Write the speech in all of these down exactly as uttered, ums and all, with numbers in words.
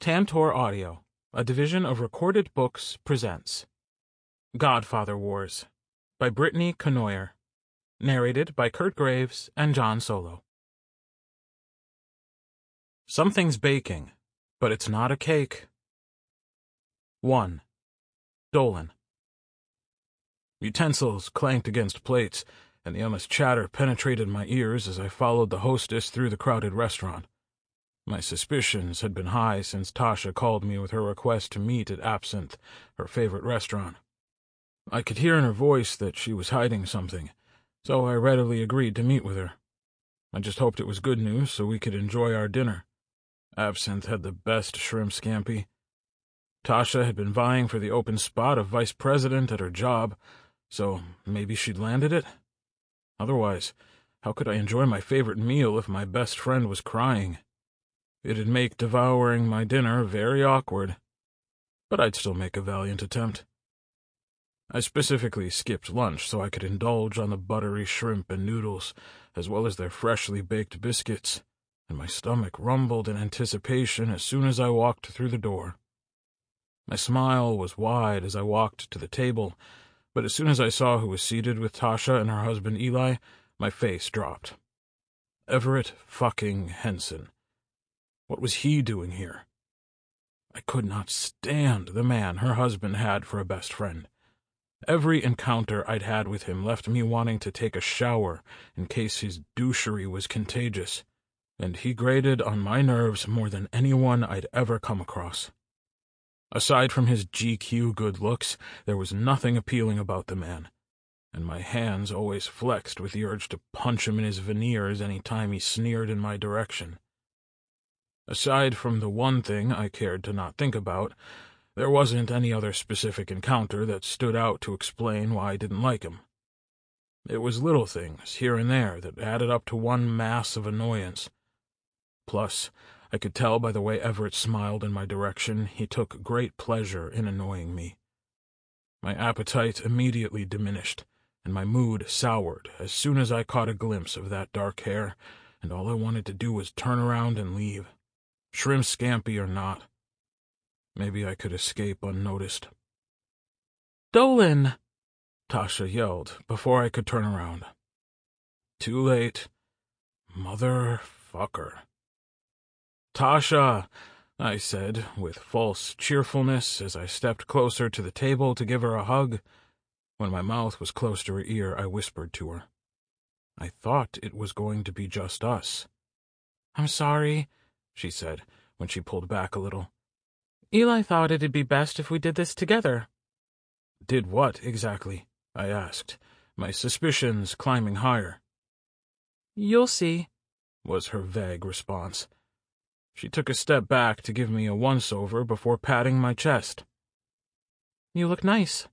Tantor Audio, a division of Recorded Books, presents Godfather Wars by Brittany Conoyer, narrated by Kurt Graves and John Solo. Something's baking, but it's not a cake. one. Dolan. Utensils clanked against plates, and the endless chatter penetrated my ears as I followed the hostess through the crowded restaurant. My suspicions had been high since Tasha called me with her request to meet at Absinthe, her favorite restaurant. I could hear in her voice that she was hiding something, so I readily agreed to meet with her. I just hoped it was good news so we could enjoy our dinner. Absinthe had the best shrimp scampi. Tasha had been vying for the open spot of vice president at her job, so maybe she'd landed it? Otherwise, how could I enjoy my favorite meal if my best friend was crying? It'd make devouring my dinner very awkward, but I'd still make a valiant attempt. I specifically skipped lunch so I could indulge on the buttery shrimp and noodles, as well as their freshly baked biscuits, and my stomach rumbled in anticipation as soon as I walked through the door. My smile was wide as I walked to the table, but as soon as I saw who was seated with Tasha and her husband Eli, my face dropped. Everett fucking Henson. What was he doing here? I could not stand the man her husband had for a best friend. Every encounter I'd had with him left me wanting to take a shower in case his douchery was contagious, and he grated on my nerves more than anyone I'd ever come across. Aside from his G Q good looks, there was nothing appealing about the man, and my hands always flexed with the urge to punch him in his veneers any time he sneered in my direction. Aside from the one thing I cared to not think about, there wasn't any other specific encounter that stood out to explain why I didn't like him. It was little things, here and there, that added up to one mass of annoyance. Plus, I could tell by the way Everett smiled in my direction he took great pleasure in annoying me. My appetite immediately diminished, and my mood soured as soon as I caught a glimpse of that dark hair, and all I wanted to do was turn around and leave. Shrimp scampi or not. Maybe I could escape unnoticed. Dolan! Tasha yelled before I could turn around. Too late. Motherfucker. Tasha, I said, with false cheerfulness as I stepped closer to the table to give her a hug. When my mouth was close to her ear, I whispered to her. I thought it was going to be just us. I'm sorry, she said, when she pulled back a little. Eli thought it'd be best if we did this together. Did what, exactly? I asked, my suspicions climbing higher. You'll see, was her vague response. She took a step back to give me a once-over before patting my chest. You look nice.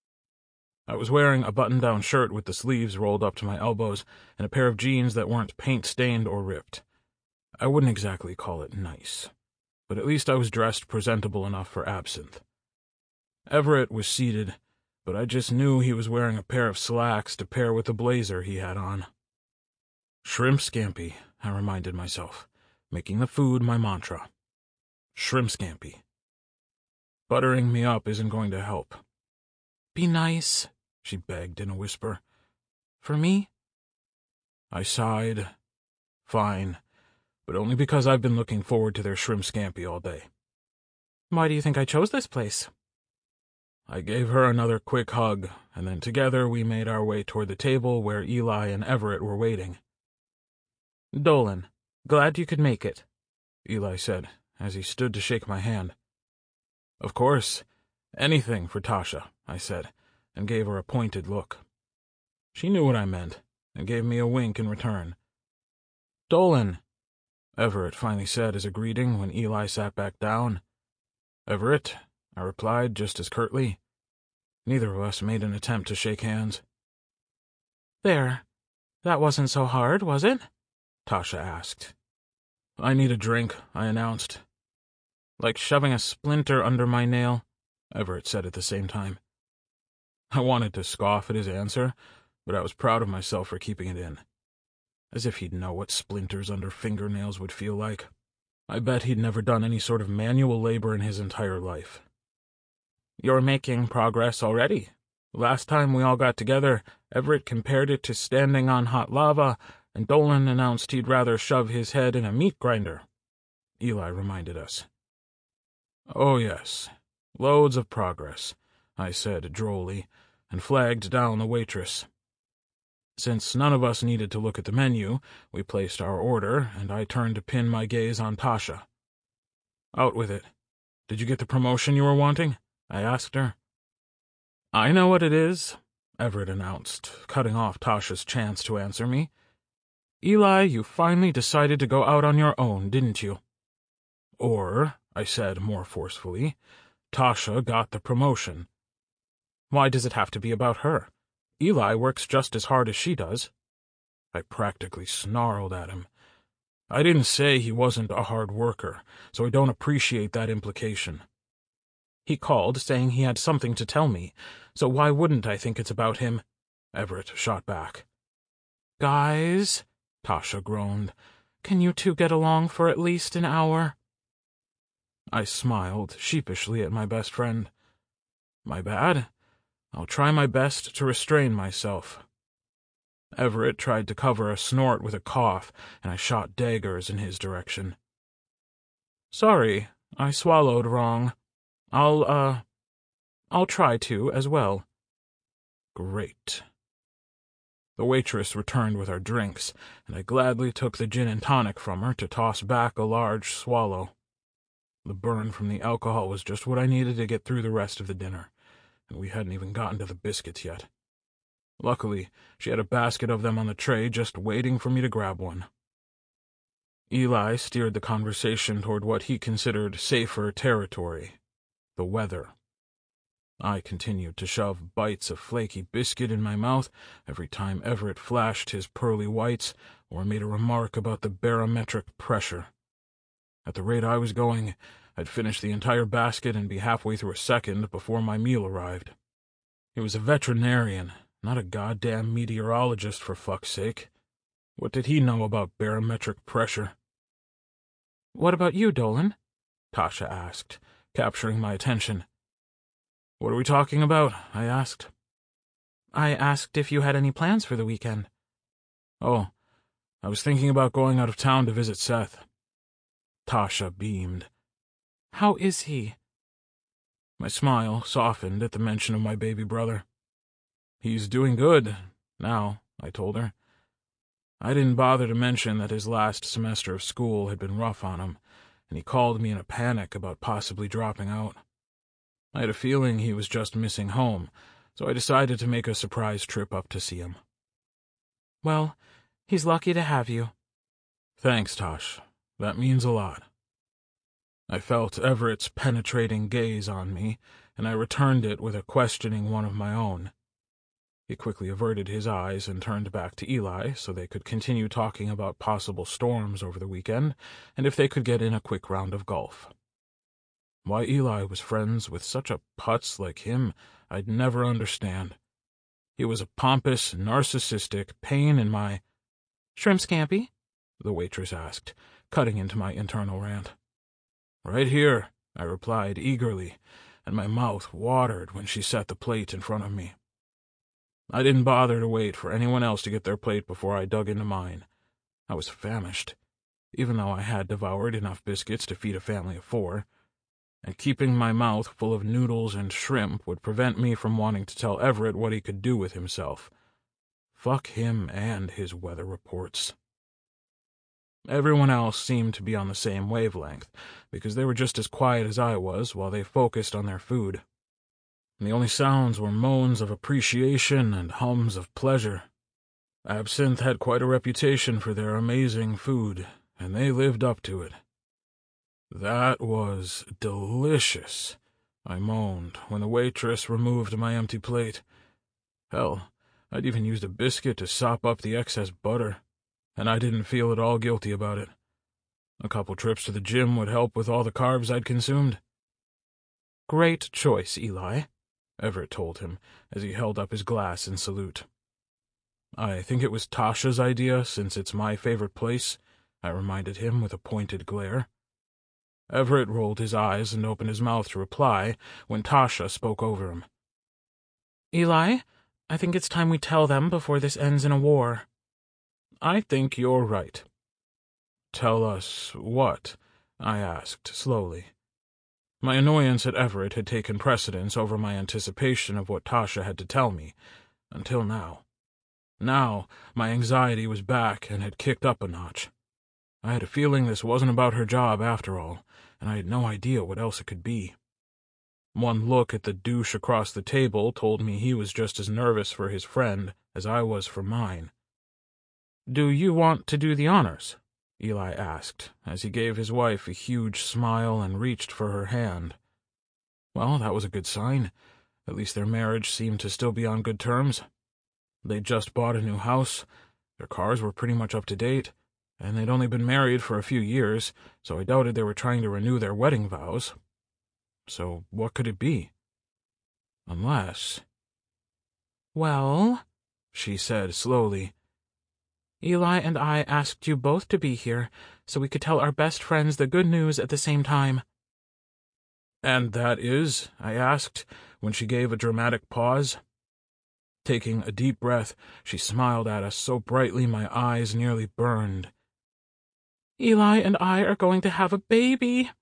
I was wearing a button-down shirt with the sleeves rolled up to my elbows and a pair of jeans that weren't paint-stained or ripped. I wouldn't exactly call it nice, but at least I was dressed presentable enough for Absinthe. Everett was seated, but I just knew he was wearing a pair of slacks to pair with the blazer he had on. Shrimp scampi, I reminded myself, making the food my mantra. Shrimp scampi. Buttering me up isn't going to help. Be nice, she begged in a whisper. For me? I sighed. Fine. But only because I've been looking forward to their shrimp scampi all day. Why do you think I chose this place? I gave her another quick hug, and then together we made our way toward the table where Eli and Everett were waiting. Dolan, glad you could make it, Eli said, as he stood to shake my hand. Of course. Anything for Tasha, I said, and gave her a pointed look. She knew what I meant, and gave me a wink in return. Dolan, Everett finally said as a greeting when Eli sat back down. Everett, I replied just as curtly. Neither of us made an attempt to shake hands. There. That wasn't so hard, was it? Tasha asked. I need a drink, I announced. Like shoving a splinter under my nail, Everett said at the same time. I wanted to scoff at his answer, but I was proud of myself for keeping it in. As if he'd know what splinters under fingernails would feel like. I bet he'd never done any sort of manual labor in his entire life. You're making progress already. Last time we all got together, Everett compared it to standing on hot lava, and Dolan announced he'd rather shove his head in a meat grinder. Eli reminded us. Oh, yes. Loads of progress, I said drolly, and flagged down the waitress. Since none of us needed to look at the menu, we placed our order, and I turned to pin my gaze on Tasha. Out with it. Did you get the promotion you were wanting? I asked her. I know what it is, Everett announced, cutting off Tasha's chance to answer me. Eli, you finally decided to go out on your own, didn't you? Or, I said more forcefully, Tasha got the promotion. Why does it have to be about her? Eli works just as hard as she does. I practically snarled at him. I didn't say he wasn't a hard worker, so I don't appreciate that implication. He called saying he had something to tell me, so why wouldn't I think it's about him? Everett shot back. Guys, Tasha groaned, can you two get along for at least an hour? I smiled sheepishly at my best friend. My bad. I'll try my best to restrain myself. Everett tried to cover a snort with a cough, and I shot daggers in his direction. Sorry, I swallowed wrong. I'll, uh, I'll try to as well. Great. The waitress returned with our drinks, and I gladly took the gin and tonic from her to toss back a large swallow. The burn from the alcohol was just what I needed to get through the rest of the dinner, and we hadn't even gotten to the biscuits yet. Luckily, she had a basket of them on the tray just waiting for me to grab one. Eli steered the conversation toward what he considered safer territory, the weather. I continued to shove bites of flaky biscuit in my mouth every time Everett flashed his pearly whites or made a remark about the barometric pressure. At the rate I was going, I'd finish the entire basket and be halfway through a second before my meal arrived. He was a veterinarian, not a goddamn meteorologist, for fuck's sake. What did he know about barometric pressure? What about you, Dolan? Tasha asked, capturing my attention. What are we talking about? I asked. I asked if you had any plans for the weekend. Oh, I was thinking about going out of town to visit Seth. Tasha beamed. How is he? My smile softened at the mention of my baby brother. He's doing good, now, I told her. I didn't bother to mention that his last semester of school had been rough on him, and he called me in a panic about possibly dropping out. I had a feeling he was just missing home, so I decided to make a surprise trip up to see him. Well, he's lucky to have you. Thanks, Tosh. That means a lot. I felt Everett's penetrating gaze on me, and I returned it with a questioning one of my own. He quickly averted his eyes and turned back to Eli so they could continue talking about possible storms over the weekend and if they could get in a quick round of golf. Why Eli was friends with such a putz like him, I'd never understand. He was a pompous, narcissistic pain in my— Shrimp scampi? The waitress asked, cutting into my internal rant. Right here, I replied eagerly, and my mouth watered when she set the plate in front of me. I didn't bother to wait for anyone else to get their plate before I dug into mine. I was famished, even though I had devoured enough biscuits to feed a family of four, and keeping my mouth full of noodles and shrimp would prevent me from wanting to tell Everett what he could do with himself. Fuck him and his weather reports. Everyone else seemed to be on the same wavelength, because they were just as quiet as I was while they focused on their food. And the only sounds were moans of appreciation and hums of pleasure. Absinthe had quite a reputation for their amazing food, and they lived up to it. That was delicious, I moaned when the waitress removed my empty plate. Hell, I'd even used a biscuit to sop up the excess butter, and I didn't feel at all guilty about it. A couple trips to the gym would help with all the carbs I'd consumed. Great choice, Eli, Everett told him as he held up his glass in salute. I think it was Tasha's idea, since it's my favorite place, I reminded him with a pointed glare. Everett rolled his eyes and opened his mouth to reply when Tasha spoke over him. Eli, I think it's time we tell them before this ends in a war. I think you're right. Tell us what? I asked, slowly. My annoyance at Everett had taken precedence over my anticipation of what Tasha had to tell me, until now. Now, my anxiety was back and had kicked up a notch. I had a feeling this wasn't about her job after all, and I had no idea what else it could be. One look at the douche across the table told me he was just as nervous for his friend as I was for mine. Do you want to do the honors? Eli asked, as he gave his wife a huge smile and reached for her hand. Well, that was a good sign. At least their marriage seemed to still be on good terms. They'd just bought a new house, their cars were pretty much up to date, and they'd only been married for a few years, so I doubted they were trying to renew their wedding vows. So what could it be? Unless... Well, she said slowly, Eli and I asked you both to be here, so we could tell our best friends the good news at the same time. And that is? I asked, when she gave a dramatic pause. Taking a deep breath, she smiled at us so brightly my eyes nearly burned. Eli and I are going to have a baby.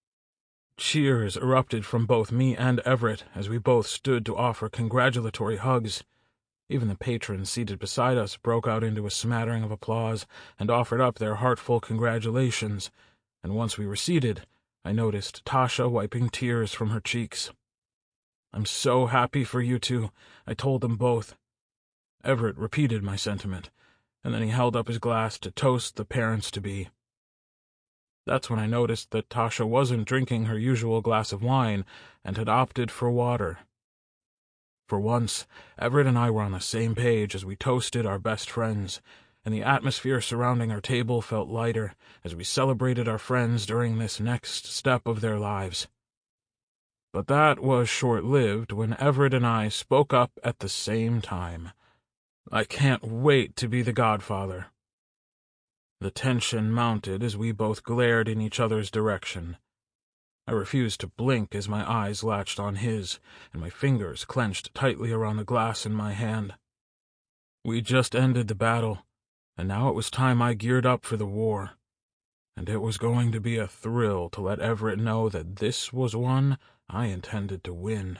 Cheers erupted from both me and Everett as we both stood to offer congratulatory hugs. Even the patrons seated beside us broke out into a smattering of applause and offered up their heartful congratulations, and once we were seated, I noticed Tasha wiping tears from her cheeks. I'm so happy for you two, I told them both. Everett repeated my sentiment, and then he held up his glass to toast the parents-to-be. That's when I noticed that Tasha wasn't drinking her usual glass of wine and had opted for water. For once, Everett and I were on the same page as we toasted our best friends, and the atmosphere surrounding our table felt lighter as we celebrated our friends during this next step of their lives. But that was short-lived when Everett and I spoke up at the same time. I can't wait to be the godfather. The tension mounted as we both glared in each other's direction. I refused to blink as my eyes latched on his, and my fingers clenched tightly around the glass in my hand. We just ended the battle, and now it was time I geared up for the war. And it was going to be a thrill to let Everett know that this was one I intended to win.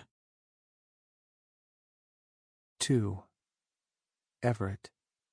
Two. Everett.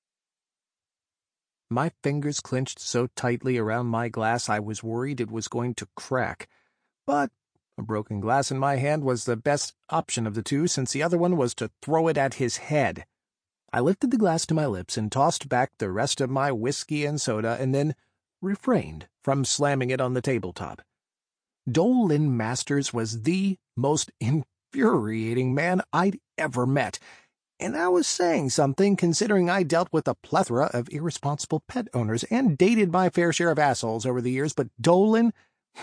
My fingers clenched so tightly around my glass I was worried it was going to crack. But a broken glass in my hand was the best option of the two, since the other one was to throw it at his head. I lifted the glass to my lips and tossed back the rest of my whiskey and soda, and then refrained from slamming it on the tabletop. Dolan Masters was the most infuriating man I'd ever met, and I was saying something considering I dealt with a plethora of irresponsible pet owners and dated my fair share of assholes over the years, but Dolan...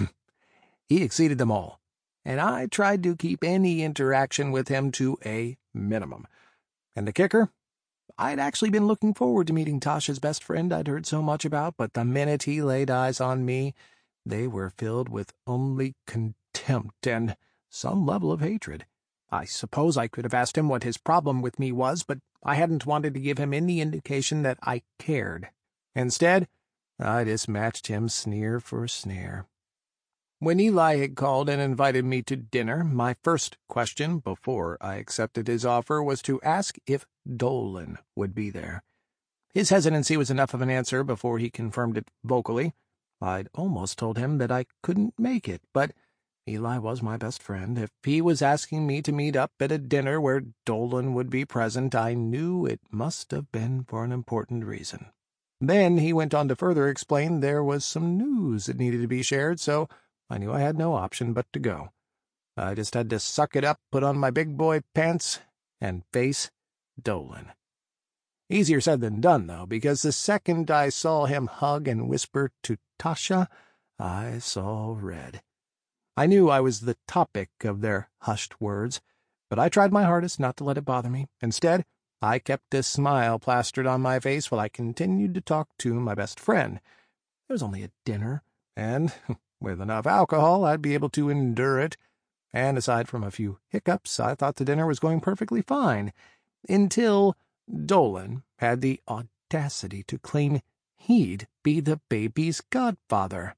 he exceeded them all, and I tried to keep any interaction with him to a minimum. And the kicker? I'd actually been looking forward to meeting Tasha's best friend I'd heard so much about, but the minute he laid eyes on me, they were filled with only contempt and some level of hatred. I suppose I could have asked him what his problem with me was, but I hadn't wanted to give him any indication that I cared. Instead, I just matched him sneer for sneer. When Eli had called and invited me to dinner, my first question, before I accepted his offer, was to ask if Dolan would be there. His hesitancy was enough of an answer before he confirmed it vocally. I'd almost told him that I couldn't make it, but Eli was my best friend. If he was asking me to meet up at a dinner where Dolan would be present, I knew it must have been for an important reason. Then he went on to further explain there was some news that needed to be shared, so I knew I had no option but to go. I just had to suck it up, put on my big boy pants, and face Dolan. Easier said than done, though, because the second I saw him hug and whisper to Tasha, I saw red. I knew I was the topic of their hushed words, but I tried my hardest not to let it bother me. Instead, I kept a smile plastered on my face while I continued to talk to my best friend. It was only a dinner, and With enough alcohol, I'd be able to endure it, and aside from a few hiccups, I thought the dinner was going perfectly fine, until Dolan had the audacity to claim he'd be the baby's godfather.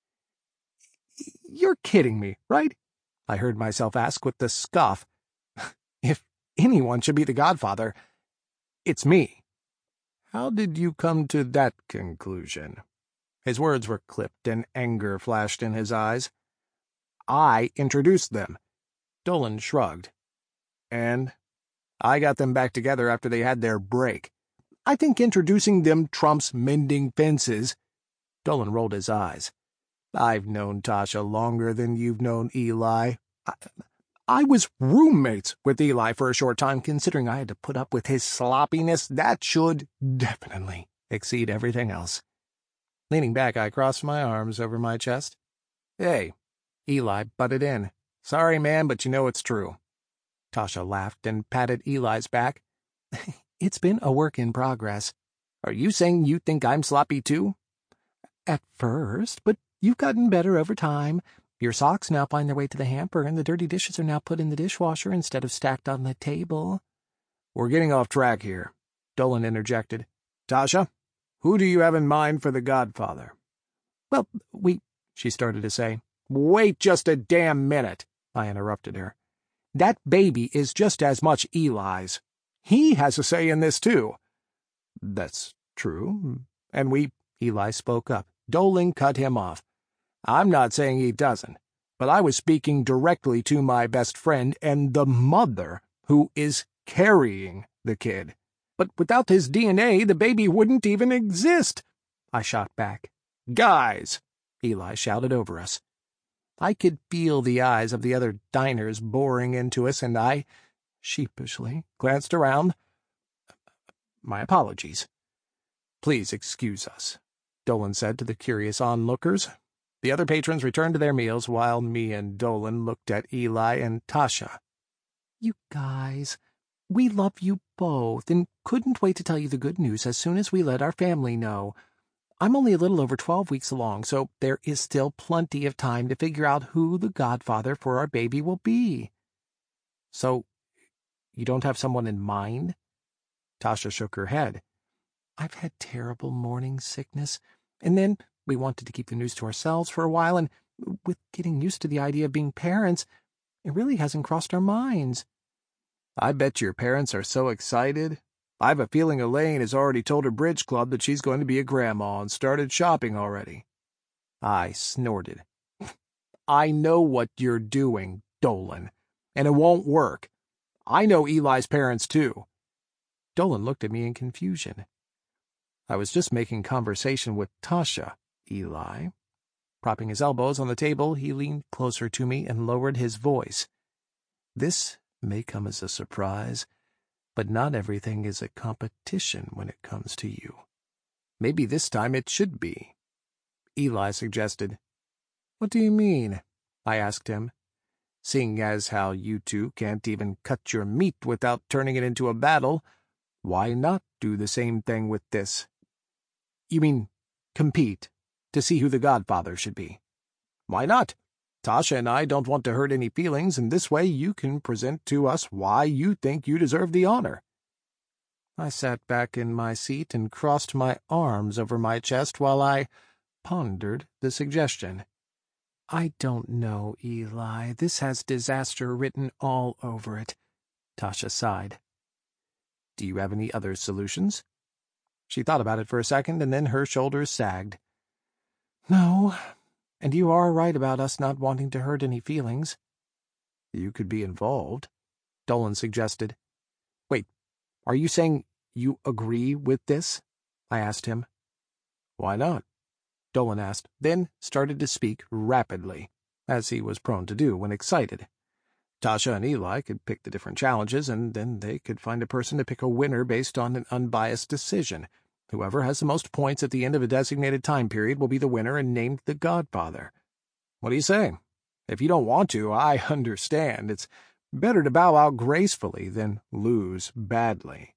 "You're kidding me, right?" I heard myself ask with the scoff. "If anyone should be the godfather, it's me." "How did you come to that conclusion?" His words were clipped, and anger flashed in his eyes. "I introduced them." Dolan shrugged. "And I got them back together after they had their break. I think introducing them trumps mending fences." Dolan rolled his eyes. "I've known Tasha longer than you've known Eli. I, I was roommates with Eli for a short time, considering I had to put up with his sloppiness. That should definitely exceed everything else." Leaning back, I crossed my arms over my chest. "Hey," Eli butted in. "Sorry, man, but you know it's true." Tasha laughed and patted Eli's back. "It's been a work in progress. Are you saying you think I'm sloppy too?" "At first, but you've gotten better over time. Your socks now find their way to the hamper, and the dirty dishes are now put in the dishwasher instead of stacked on the table." "We're getting off track here," Dolan interjected. "Tasha, who do you have in mind for the godfather?" "Well, we—" she started to say. "Wait just a damn minute," I interrupted her. "That baby is just as much Eli's. He has a say in this, too." "That's true. And we—" Eli spoke up. Dolan cut him off. "I'm not saying he doesn't, but I was speaking directly to my best friend and the mother who is carrying the kid. But without his D N A, the baby wouldn't even exist," I shot back. "Guys!" Eli shouted over us. I could feel the eyes of the other diners boring into us, and I sheepishly glanced around. "My apologies." "Please excuse us," Dolan said to the curious onlookers. The other patrons returned to their meals, while me and Dolan looked at Eli and Tasha. "You guys, we love you both, and couldn't wait to tell you the good news as soon as we let our family know. I'm only a little over twelve weeks along, so there is still plenty of time to figure out who the godfather for our baby will be." "So, you don't have someone in mind?" Tasha shook her head. "I've had terrible morning sickness, and then we wanted to keep the news to ourselves for a while, and with getting used to the idea of being parents, it really hasn't crossed our minds." "I bet your parents are so excited. I've a feeling Elaine has already told her bridge club that she's going to be a grandma and started shopping already." I snorted. "I know what you're doing, Dolan, and it won't work. I know Eli's parents, too." Dolan looked at me in confusion. "I was just making conversation with Tasha, Eli." Propping his elbows on the table, he leaned closer to me and lowered his voice. "This may come as a surprise, but not everything is a competition when it comes to you. Maybe this time it should be." Eli suggested. "What do you mean?" I asked him. "Seeing as how you two can't even cut your meat without turning it into a battle, why not do the same thing with this?" "You mean compete to see who the godfather should be?" "Why not? Tasha and I don't want to hurt any feelings, and this way you can present to us why you think you deserve the honor." I sat back in my seat and crossed my arms over my chest while I pondered the suggestion. "I don't know, Eli. This has disaster written all over it." Tasha sighed. "Do you have any other solutions?" She thought about it for a second, and then her shoulders sagged. "No. And you are right about us not wanting to hurt any feelings." "You could be involved," Dolan suggested. "Wait, are you saying you agree with this?" I asked him. "Why not?" Dolan asked, then started to speak rapidly, as he was prone to do when excited. Tasha and Eli could pick the different challenges, and then they could find a person to pick a winner based on an unbiased decision. Whoever has the most points at the end of a designated time period will be the winner and named the godfather. What do you say? If you don't want to, I understand. It's better to bow out gracefully than lose badly.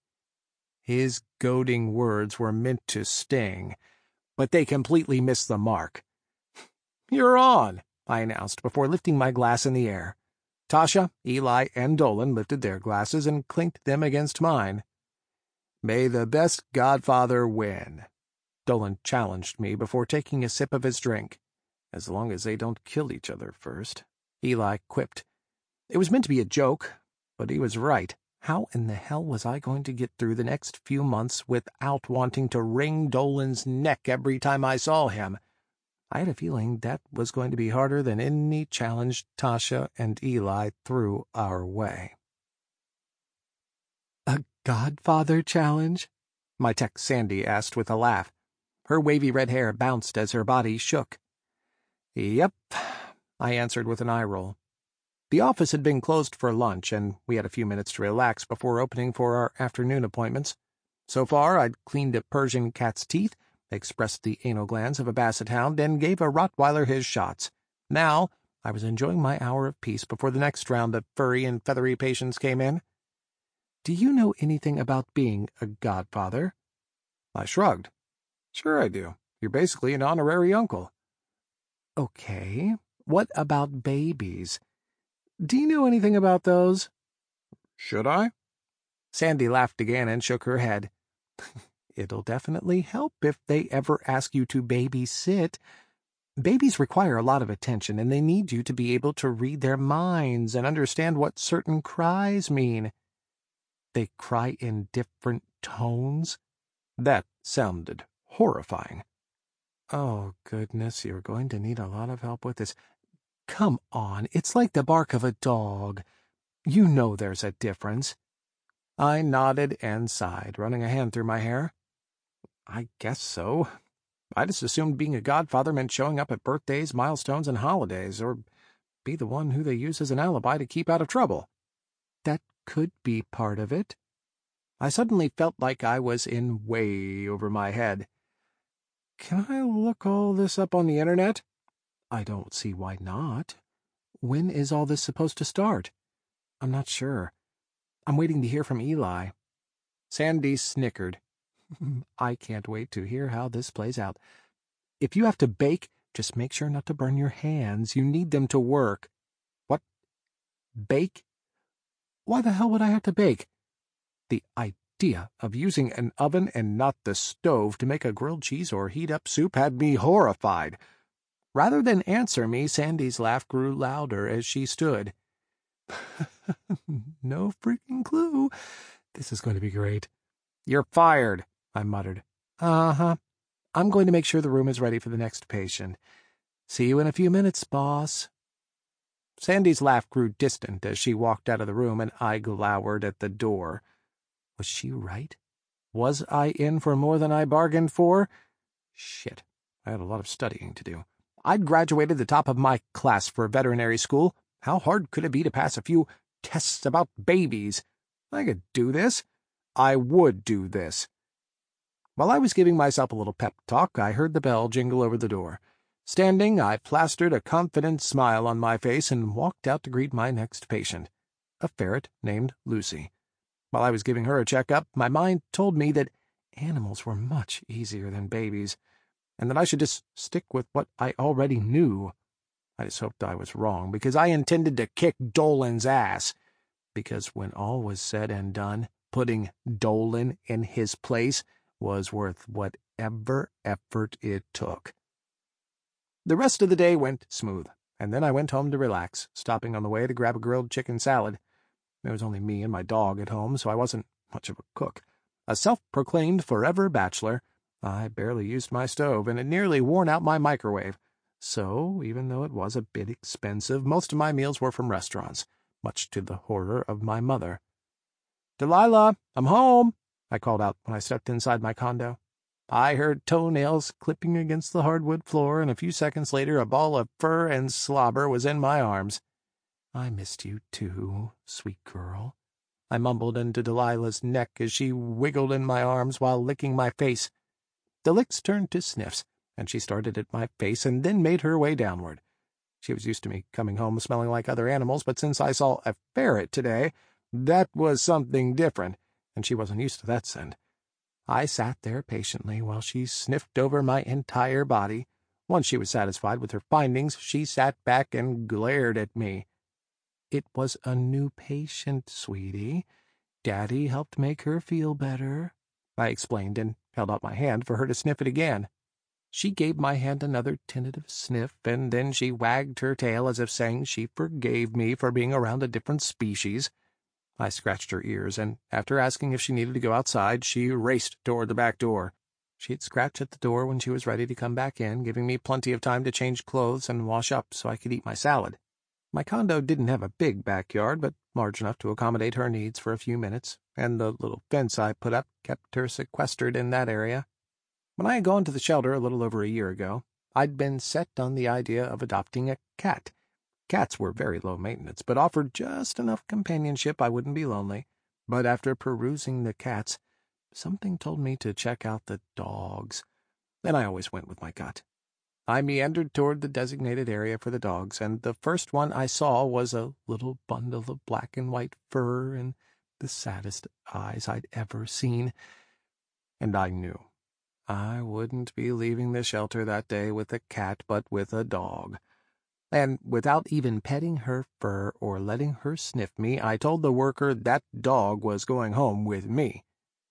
His goading words were meant to sting, but they completely missed the mark. "You're on," I announced before lifting my glass in the air. Tasha, Eli, and Dolan lifted their glasses and clinked them against mine. "May the best godfather win," Dolan challenged me before taking a sip of his drink. "As long as they don't kill each other first," Eli quipped. It was meant to be a joke, but he was right. How in the hell was I going to get through the next few months without wanting to wring Dolan's neck every time I saw him? I had a feeling that was going to be harder than any challenge Tasha and Eli threw our way. "A Godfather challenge?" my tech Sandy asked with a laugh. Her wavy red hair bounced as her body shook. "Yep," I answered with an eye roll. The office had been closed for lunch, and we had a few minutes to relax before opening for our afternoon appointments. So far, I'd cleaned a Persian cat's teeth, expressed the anal glands of a basset hound, and gave a Rottweiler his shots. Now, I was enjoying my hour of peace before the next round of furry and feathery patients came in. "Do you know anything about being a godfather?" I shrugged. "Sure I do. You're basically an honorary uncle." "Okay. What about babies? Do you know anything about those?" "Should I?" Sandy laughed again and shook her head. "It'll definitely help if they ever ask you to babysit. Babies require a lot of attention, and they need you to be able to read their minds and understand what certain cries mean." "They cry in different tones?" That sounded horrifying. "Oh, goodness, you're going to need a lot of help with this. Come on, it's like the bark of a dog. You know there's a difference." I nodded and sighed, running a hand through my hair. "I guess so. I just assumed being a godfather meant showing up at birthdays, milestones, and holidays, or be the one who they use as an alibi to keep out of trouble." "That could be part of it." I suddenly felt like I was in way over my head. "Can I look all this up on the internet?" "I don't see why not. When is all this supposed to start?" "I'm not sure. I'm waiting to hear from Eli." Sandy snickered. "I can't wait to hear how this plays out. If you have to bake, just make sure not to burn your hands. You need them to work." "What? Bake? Why the hell would I have to bake?" The idea of using an oven and not the stove to make a grilled cheese or heat up soup had me horrified. Rather than answer me, Sandy's laugh grew louder as she stood. "No freaking clue. This is going to be great." "You're fired," I muttered. "Uh-huh. I'm going to make sure the room is ready for the next patient. See you in a few minutes, boss." Sandy's laugh grew distant as she walked out of the room, and I glowered at the door. Was she right? Was I in for more than I bargained for? Shit, I had a lot of studying to do. I'd graduated the top of my class for veterinary school. How hard could it be to pass a few tests about babies? I could do this. I would do this. While I was giving myself a little pep talk, I heard the bell jingle over the door. Standing, I plastered a confident smile on my face and walked out to greet my next patient, a ferret named Lucy. While I was giving her a checkup, my mind told me that animals were much easier than babies, and that I should just stick with what I already knew. I just hoped I was wrong, because I intended to kick Dolan's ass. Because when all was said and done, putting Dolan in his place was worth whatever effort it took. The rest of the day went smooth, and then I went home to relax, stopping on the way to grab a grilled chicken salad. There was only me and my dog at home, so I wasn't much of a cook. A self-proclaimed forever bachelor, I barely used my stove, and had nearly worn out my microwave. So, even though it was a bit expensive, most of my meals were from restaurants, much to the horror of my mother. "Delilah, I'm home," I called out when I stepped inside my condo. I heard toenails clipping against the hardwood floor, and a few seconds later a ball of fur and slobber was in my arms. "I missed you, too, sweet girl," I mumbled into Delilah's neck as she wiggled in my arms while licking my face. The licks turned to sniffs, and she started at my face and then made her way downward. She was used to me coming home smelling like other animals, but since I saw a ferret today, that was something different, and she wasn't used to that scent. I sat there patiently while she sniffed over my entire body, Once she was satisfied with her findings, she sat back and glared at me. "It was a new patient, sweetie. Daddy helped make her feel better," I explained, and held out my hand for her to sniff it again. She gave my hand another tentative sniff, and then she wagged her tail as if saying she forgave me for being around a different species. I scratched her ears, and after asking if she needed to go outside, she raced toward the back door. She'd scratch at the door when she was ready to come back in, giving me plenty of time to change clothes and wash up so I could eat my salad. My condo didn't have a big backyard, but large enough to accommodate her needs for a few minutes, and the little fence I put up kept her sequestered in that area. When I had gone to the shelter a little over a year ago, I'd been set on the idea of adopting a cat. Cats were very low maintenance, but offered just enough companionship I wouldn't be lonely. But after perusing the cats, something told me to check out the dogs, and I always went with my gut. I meandered toward the designated area for the dogs, and the first one I saw was a little bundle of black and white fur and the saddest eyes I'd ever seen, and I knew I wouldn't be leaving the shelter that day with a cat, but with a dog. And without even petting her fur or letting her sniff me, I told the worker that dog was going home with me.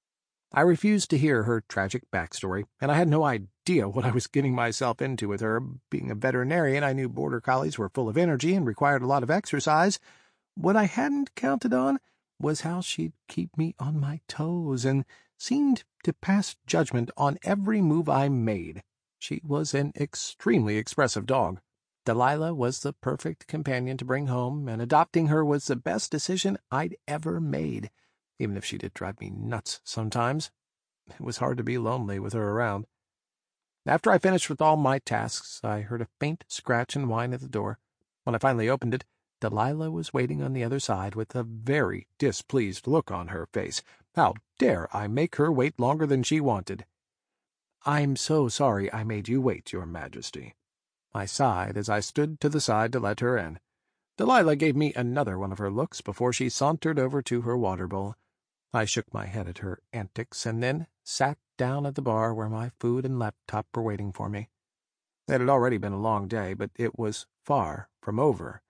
I refused to hear her tragic backstory, and I had no idea what I was getting myself into with her. Being a veterinarian, I knew border collies were full of energy and required a lot of exercise. What I hadn't counted on was how she'd keep me on my toes and seemed to pass judgment on every move I made. She was an extremely expressive dog. Delilah was the perfect companion to bring home, and adopting her was the best decision I'd ever made, even if she did drive me nuts sometimes. It was hard to be lonely with her around. After I finished with all my tasks, I heard a faint scratch and whine at the door. When I finally opened it, Delilah was waiting on the other side with a very displeased look on her face. How dare I make her wait longer than she wanted? "I'm so sorry I made you wait, Your Majesty." I sighed as I stood to the side to let her in. Delilah gave me another one of her looks before she sauntered over to her water bowl. I shook my head at her antics and then sat down at the bar where my food and laptop were waiting for me. It had already been a long day, but it was far from over.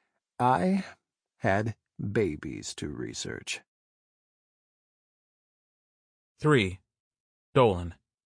I had babies to research. Three. Dolan.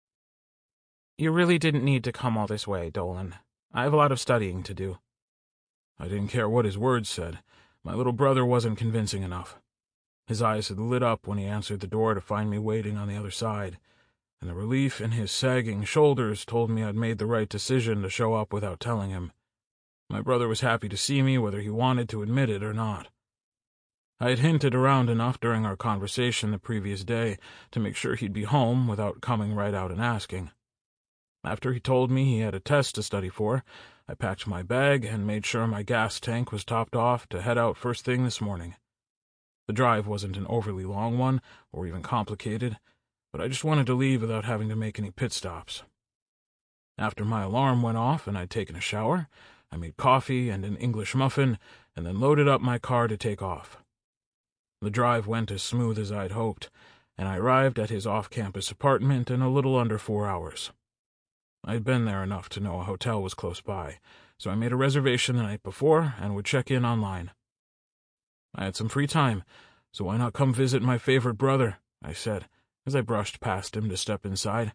You really didn't need to come all this way, Dolan. I have a lot of studying to do. I didn't care what his words said. My little brother wasn't convincing enough. His eyes had lit up when he answered the door to find me waiting on the other side, and the relief in his sagging shoulders told me I'd made the right decision to show up without telling him. My brother was happy to see me, whether he wanted to admit it or not. I had hinted around enough during our conversation the previous day to make sure he'd be home without coming right out and asking. After he told me he had a test to study for, I packed my bag and made sure my gas tank was topped off to head out first thing this morning. The drive wasn't an overly long one or even complicated, but I just wanted to leave without having to make any pit stops. After my alarm went off and I'd taken a shower, I made coffee and an English muffin and then loaded up my car to take off. The drive went as smooth as I'd hoped, and I arrived at his off-campus apartment in a little under four hours. I'd been there enough to know a hotel was close by, so I made a reservation the night before and would check in online. I had some free time, so why not come visit my favorite brother, I said, as I brushed past him to step inside.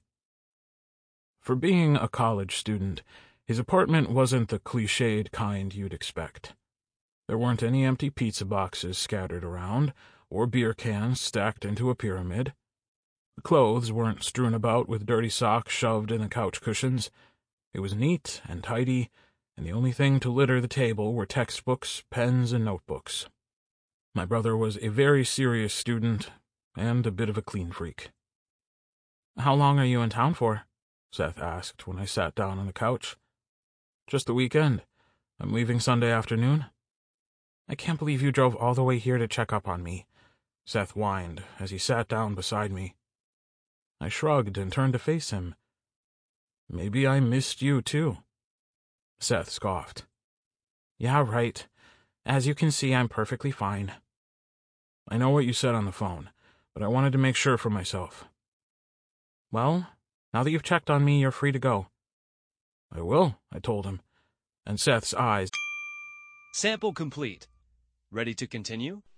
For being a college student, his apartment wasn't the cliched kind you'd expect. There weren't any empty pizza boxes scattered around, or beer cans stacked into a pyramid. The clothes weren't strewn about with dirty socks shoved in the couch cushions. It was neat and tidy, and the only thing to litter the table were textbooks, pens, and notebooks. My brother was a very serious student, and a bit of a clean freak. "How long are you in town for?" Seth asked when I sat down on the couch. "Just the weekend. I'm leaving Sunday afternoon." "I can't believe you drove all the way here to check up on me," Seth whined as he sat down beside me. I shrugged and turned to face him. "Maybe I missed you, too." Seth scoffed. "Yeah, right. As you can see, I'm perfectly fine." "I know what you said on the phone, but I wanted to make sure for myself." "Well, now that you've checked on me, you're free to go." I will, I told him, and Seth's eyes. Sample complete. Ready to continue?